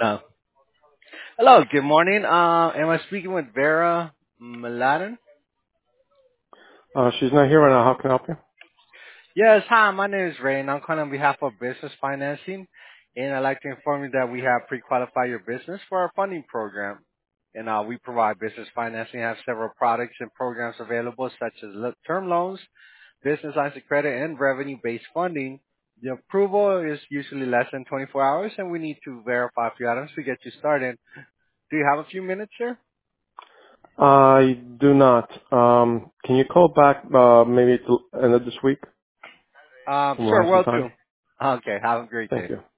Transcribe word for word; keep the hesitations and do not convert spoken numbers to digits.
Uh, Hello, good morning. Uh, am I speaking with Vera Maladen? Uh, she's not here right now. How can I help you? Yes, hi, my name is Ray, and I'm calling on behalf of Business Financing, and I'd like to inform you that we have pre-qualified your business for our funding program. And uh, we provide business financing, have several products and programs available, such as lo- term loans, business lines of credit, and revenue-based funding. The approval is usually less than twenty-four hours, and we need to verify a few items to get you started. Do you have a few minutes, sir? I do not. Um, can you call back uh, maybe to end of this week Um, when we'll sure, have some will time? do. Okay, have a great Thank day. you.